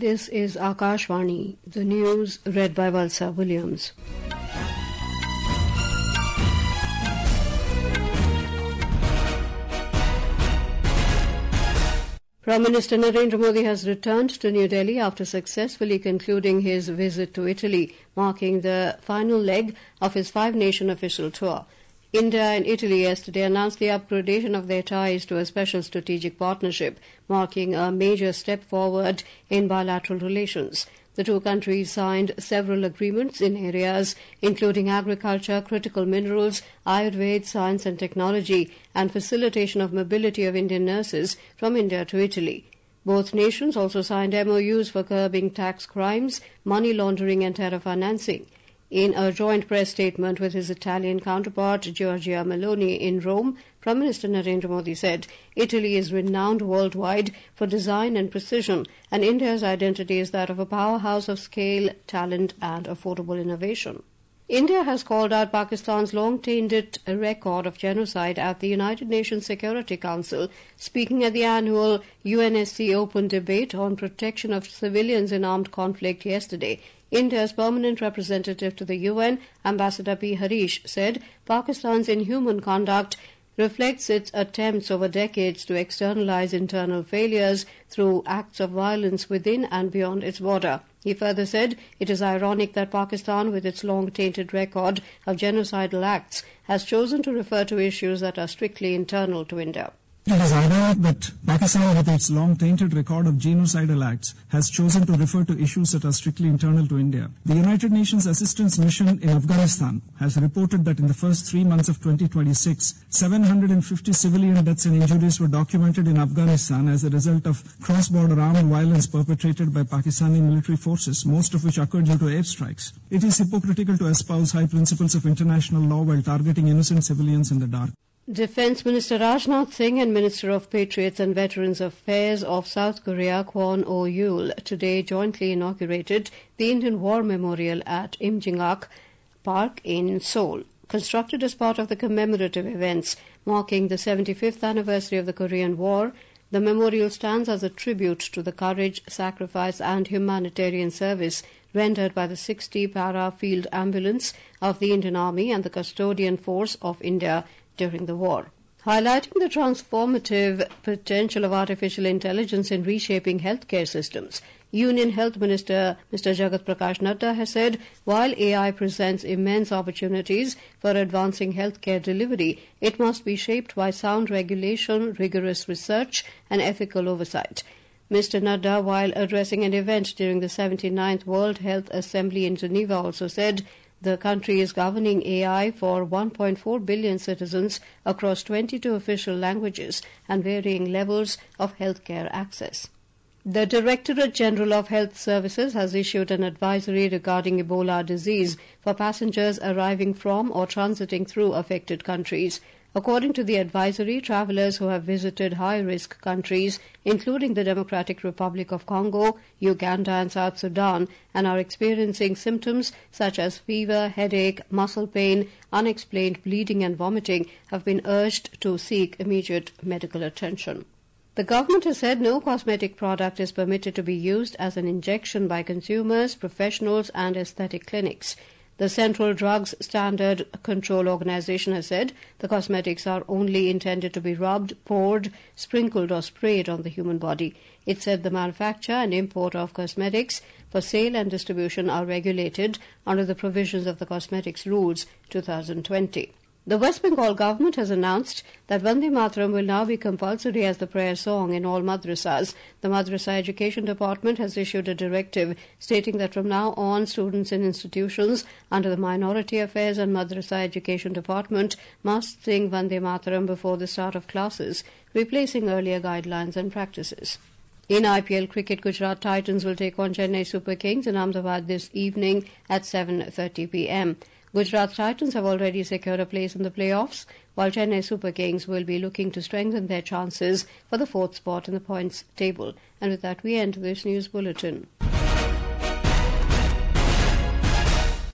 This is Akashvani, the news read by Valsa Williams. Prime Minister Narendra Modi has returned to New Delhi after successfully concluding his visit to Italy, marking the final leg of his five-nation official tour. India and Italy yesterday announced the upgradation of their ties to a special strategic partnership, marking a major step forward in bilateral relations. The two countries signed several agreements in areas including agriculture, critical minerals, Ayurveda, science and technology, and facilitation of mobility of Indian nurses from India to Italy. Both nations also signed MOUs for curbing tax crimes, money laundering and terror financing. In a joint press statement with his Italian counterpart Giorgia Meloni in Rome, Prime Minister Narendra Modi said, Italy is renowned worldwide for design and precision, and India's identity is that of a powerhouse of scale, talent and affordable innovation. India has called out Pakistan's long-tainted record of genocide at the United Nations Security Council. Speaking at the annual UNSC Open Debate on Protection of Civilians in Armed Conflict yesterday, India's permanent representative to the UN, Ambassador P. Harish, said Pakistan's inhuman conduct reflects its attempts over decades to externalize internal failures through acts of violence within and beyond its border. He further said it is ironic that Pakistan, with its long-tainted record of genocidal acts, has chosen to refer to issues that are strictly internal to India. It is ironic that Pakistan, with its long-tainted record of genocidal acts, has chosen to refer to issues that are strictly internal to India. The United Nations Assistance Mission in Afghanistan has reported that in the first 3 months of 2026, 750 civilian deaths and injuries were documented in Afghanistan as a result of cross-border armed violence perpetrated by Pakistani military forces, most of which occurred due to airstrikes. It is hypocritical to espouse high principles of international law while targeting innocent civilians in the dark. Defence Minister Rajnath Singh and Minister of Patriots and Veterans Affairs of South Korea, Kwon Oh-yul, today jointly inaugurated the Indian War Memorial at Imjingak Park in Seoul. Constructed as part of the commemorative events marking the 75th anniversary of the Korean War, the memorial stands as a tribute to the courage, sacrifice and humanitarian service rendered by the 60 Para Field Ambulance of the Indian Army and the Custodian Force of India during the war. Highlighting the transformative potential of artificial intelligence in reshaping healthcare systems, Union Health Minister Mr. Jagat Prakash Nadda has said while AI presents immense opportunities for advancing healthcare delivery, it must be shaped by sound regulation, rigorous research and ethical oversight. Mr. Nadda, while addressing an event during the 79th World Health Assembly in Geneva, also said the country is governing AI for 1.4 billion citizens across 22 official languages and varying levels of healthcare access. The Directorate General of Health Services has issued an advisory regarding Ebola disease for passengers arriving from or transiting through affected countries. According to the advisory, travellers who have visited high-risk countries, including the Democratic Republic of Congo, Uganda and South Sudan, and are experiencing symptoms such as fever, headache, muscle pain, unexplained bleeding and vomiting, have been urged to seek immediate medical attention. The government has said no cosmetic product is permitted to be used as an injection by consumers, professionals and aesthetic clinics. The Central Drugs Standard Control Organization has said the cosmetics are only intended to be rubbed, poured, sprinkled or sprayed on the human body. It said the manufacture and import of cosmetics for sale and distribution are regulated under the provisions of the Cosmetics Rules 2020. The West Bengal government has announced that Vande Mataram will now be compulsory as the prayer song in all madrasas. The Madrasa Education Department has issued a directive stating that from now on, students in institutions under the Minority Affairs and Madrasa Education Department must sing Vande Mataram before the start of classes, replacing earlier guidelines and practices. In IPL cricket, Gujarat Titans will take on Chennai Super Kings in Ahmedabad this evening at 7:30 p.m. Gujarat Titans have already secured a place in the playoffs, while Chennai Super Kings will be looking to strengthen their chances for the fourth spot in the points table. And with that, we end this news bulletin.